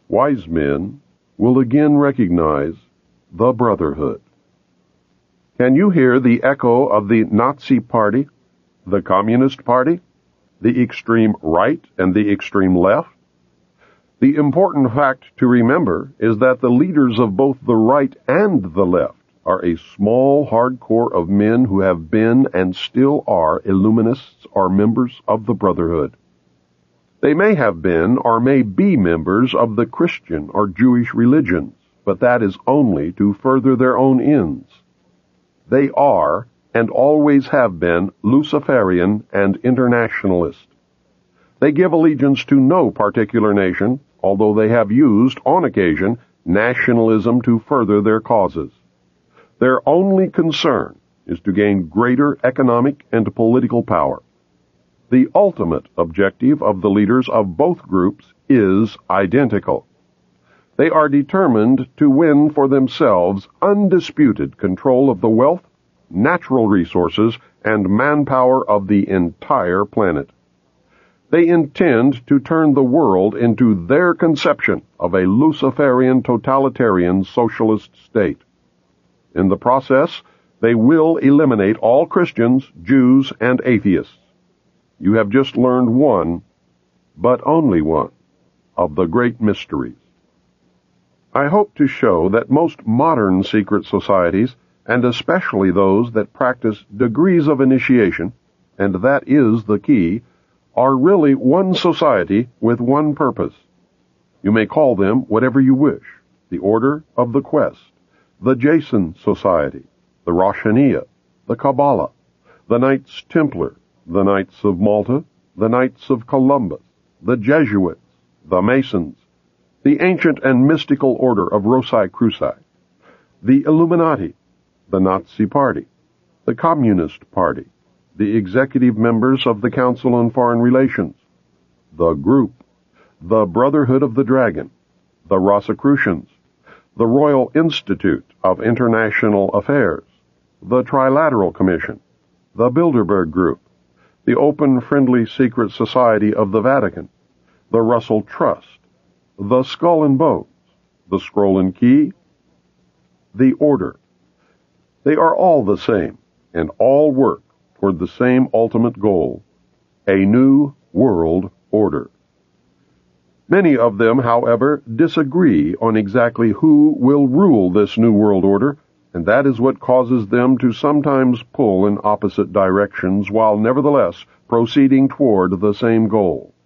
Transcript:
wise men will again recognize the Brotherhood. Can you hear the echo of the Nazi Party, the Communist Party, the extreme right and the extreme left? The important fact to remember is that the leaders of both the right and the left are a small hardcore of men who have been and still are Illuminists or members of the Brotherhood. They may have been or may be members of the Christian or Jewish religions, but that is only to further their own ends. They are and always have been Luciferian and internationalist. They give allegiance to no particular nation, although they have used, on occasion, nationalism to further their causes. Their only concern is to gain greater economic and political power. The ultimate objective of the leaders of both groups is identical. They are determined to win for themselves undisputed control of the wealth, natural resources, and manpower of the entire planet. They intend to turn the world into their conception of a Luciferian totalitarian socialist state. In the process, they will eliminate all Christians, Jews, and atheists. You have just learned one, but only one, of the great mysteries. I hope to show that most modern secret societies, and especially those that practice degrees of initiation, and that is the key, are really one society with one purpose. You may call them whatever you wish: the Order of the Quest, the Jason Society, the Roshaniya, the Kabbalah, the Knights Templar, the Knights of Malta, the Knights of Columbus, the Jesuits, the Masons, the ancient and mystical order of Rosicruci, the Illuminati, the Nazi Party, the Communist Party, the executive members of the Council on Foreign Relations, the Group, the Brotherhood of the Dragon, the Rosicrucians, the Royal Institute of International Affairs, the Trilateral Commission, the Bilderberg Group, the Open Friendly Secret Society of the Vatican, the Russell Trust, the Skull and Bones, the Scroll and Key, the Order. They are all the same, and all work toward the same ultimate goal: a new world order. Many of them, however, disagree on exactly who will rule this new world order, and that is what causes them to sometimes pull in opposite directions while nevertheless proceeding toward the same goal.